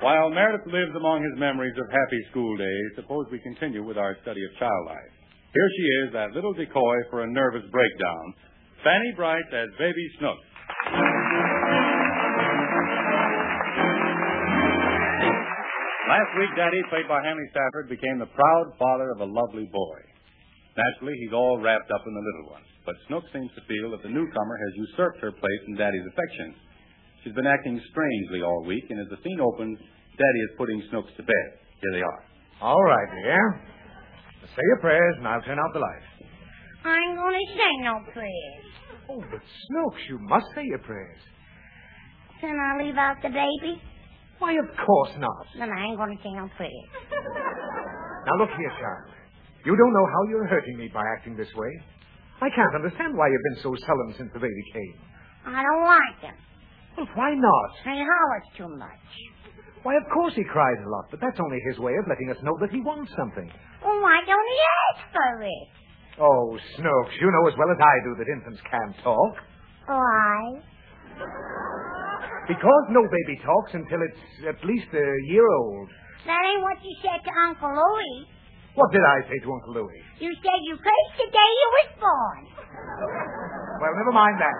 While Meredith lives among his memories of happy school days, suppose we continue with our study of child life. Here she is, that little decoy for a nervous breakdown, Fanny Bright as Baby Snooks. Last week, Daddy, played by Hanley Stafford, became the proud father of a lovely boy. Naturally, he's all wrapped up in the little one. But Snooks seems to feel that the newcomer has usurped her place in Daddy's affections. She's been acting strangely all week, and as the scene opens, Daddy is putting Snooks to bed. Here they are. All right, dear. Say your prayers, and I'll turn out the light. I ain't going to say no prayers. Oh, but Snooks, you must say your prayers. Can I leave out the baby? Why, of course not. Then I ain't going to say no prayers. Now, look here, child. You don't know how you're hurting me by acting this way. I can't understand why you've been so sullen since the baby came. I don't like him. Well, why not? He hollers too much. Why, of course he cries a lot, but that's only his way of letting us know that he wants something. Well, why don't he ask for it? Oh, Snooks, you know as well as I do that infants can't talk. Why? Because no baby talks until it's at least a year old. That ain't what you said to Uncle Louie. What did I say to Uncle Louie? You said you cursed the day you was born. Well, never mind that.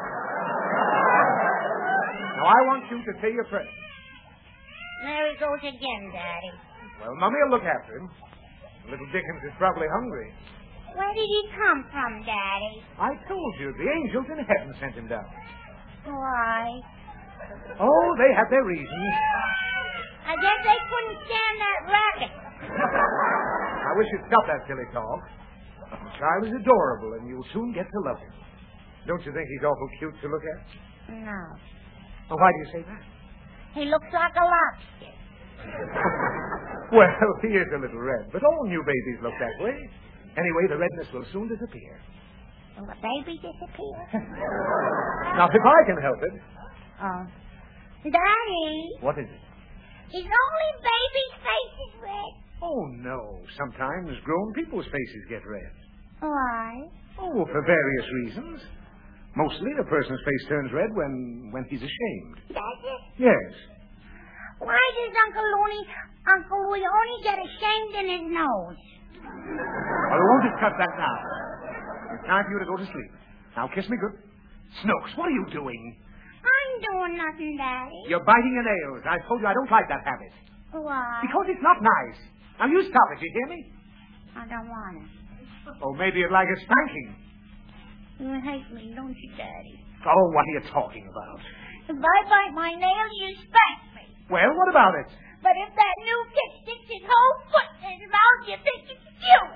Now, I want you to say your prayers. There he goes again, Daddy. Well, Mummy will look after him. Little Dickens is probably hungry. Where did he come from, Daddy? I told you, the angels in heaven sent him down. Why? Oh, they had their reasons. I guess they couldn't stand that racket. I wish you'd stop that silly talk. The child is adorable, and you'll soon get to love him. Don't you think he's awful cute to look at? No. Well, why do you say that? He looks like a lobster. Well, he is a little red, but all new babies look that way. Anyway, the redness will soon disappear. Will the baby disappear? Now, if I can help it. Oh. Daddy. What is it? Is only baby's face is red? Oh, no. Sometimes grown people's faces get red. Why? Oh, for various reasons. Mostly a person's face turns red when he's ashamed. Does it? Yes. Why does Uncle Louie only get ashamed in his nose? Well, we won't discuss that now. It's time for you to go to sleep. Now, kiss me good. Snooks, what are you doing? I'm doing nothing, Daddy. You're biting your nails. I told you I don't like that habit. Why? Because it's not nice. Now, you stop it, you hear me? I don't want it. Oh, maybe you'd like a spanking. You hate me, don't you, Daddy? Oh, what are you talking about? If I bite my nails, you spank me. Well, what about it? But if that new kid sticks his whole foot in his mouth, you think it's cute.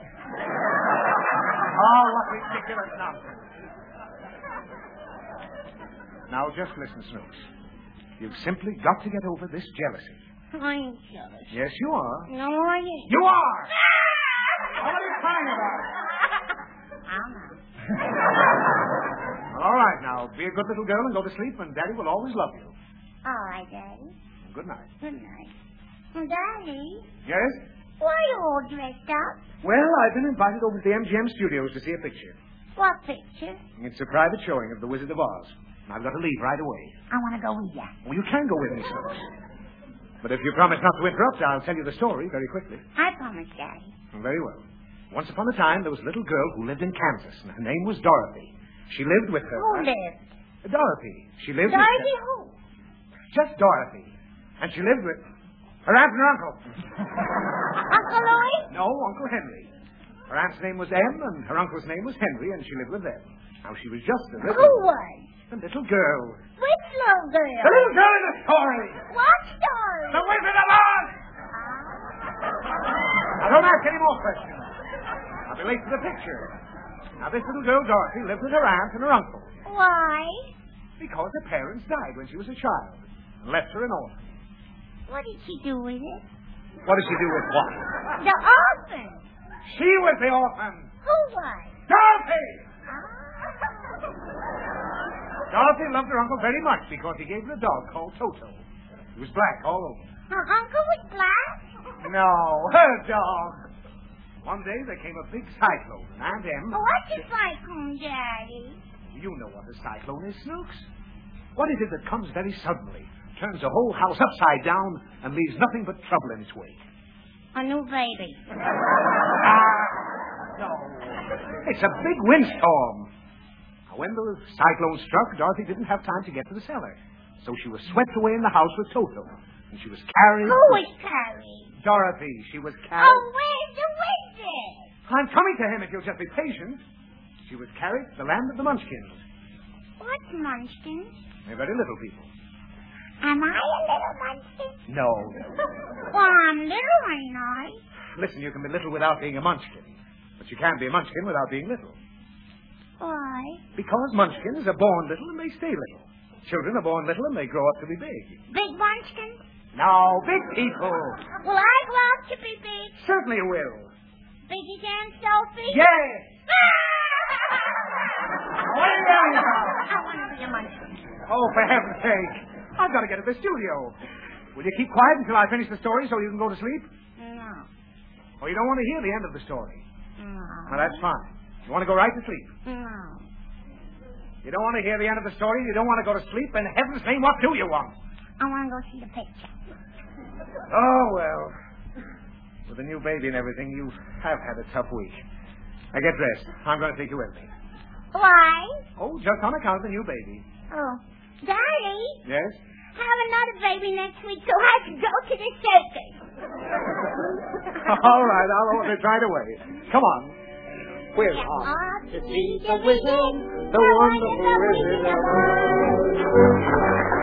Oh, what ridiculous nonsense. Now, just listen, Snooks. You've simply got to get over this jealousy. I ain't jealous. Yes, you are. No, I ain't. You are! What are you crying about? I'm not. All right, now, be a good little girl and go to sleep, and Daddy will always love you. All right, Daddy. Good night. Good night. Well, Daddy, Yes? why are you all dressed up? Well, I've been invited over to the MGM studios to see a picture. What picture? It's a private showing of The Wizard of Oz. I've got to leave right away. I want to go with you. Well, you can go with me, Snooks. But if you promise not to interrupt, I'll tell you the story very quickly. I promise, Daddy. Very well. Once upon a time, there was a little girl who lived in Kansas, and her name was Dorothy. She lived with her... Who lived? Dorothy. She lived Dorothy with... who? Just Dorothy. And she lived with... her aunt and her uncle. Uncle Louie? No, Uncle Henry. Her aunt's name was Em, and her uncle's name was Henry, and she lived with them. Now, she was just a little... Who was? The little girl. Which little girl? The little girl in the story. What story? The Wizard of Oz! Now, don't ask any more questions. I'll be late for the picture. Now, this little girl, Dorothy, lived with her aunt and her uncle. Why? Because her parents died when she was a child and left her an orphan. What did she do with it? What did she do with what? The orphan. She was the orphan. Who was? Dorothy! Ah. Dorothy loved her uncle very much because he gave her a dog called Toto. He was black all over. Her uncle was black? No, her dog. One day there came a big cyclone, and Aunt Em... What's a cyclone, Daddy? You know what a cyclone is, Snooks. What is it that comes very suddenly, turns the whole house upside down and leaves nothing but trouble in its wake. A new baby. No. It's a big windstorm. Now, when the cyclone struck, Dorothy didn't have time to get to the cellar. So she was swept away in the house with Toto. And she was carried... Who was carried? Dorothy. She was carried... Oh, where's the wizard? I'm coming to him if you'll just be patient. She was carried to the land of the Munchkins. What's Munchkins? They're very little people. Am I a little Munchkin? No. Well, I'm little, ain't I? Listen, you can be little without being a Munchkin. But you can't be a Munchkin without being little. Why? Because Munchkins are born little and they stay little. Children are born little and they grow up to be big. Big Munchkins? No, big people. Will I grow up to be big? Certainly you will. Big as Aunt Sophie? Yes. What are you yelling about? I want to be a Munchkin. Oh, for heaven's sake. I've got to get to the studio. Will you keep quiet until I finish the story so you can go to sleep? No. Or you don't want to hear the end of the story? No. Well, that's fine. You want to go right to sleep? No. You don't want to hear the end of the story? You don't want to go to sleep? In heaven's name, what do you want? I want to go see the picture. Oh, well. With a new baby and everything, you have had a tough week. Now get dressed. I'm going to take you with me. Why? Oh, just on account of the new baby. Oh. Daddy? Yes? Have another baby next week so I can go to the circus. All right, I'll order it right away. Come on. We're off to see the wizard, the wonderful wizard of Oz.